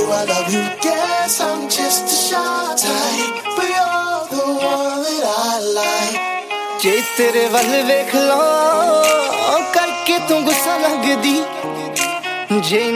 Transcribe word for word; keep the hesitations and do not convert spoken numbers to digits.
I love you. Guess I'm just a shy type, but you're the one that I like. जे तेरे वल वेख लो करके तू गुस्सा लगदी जे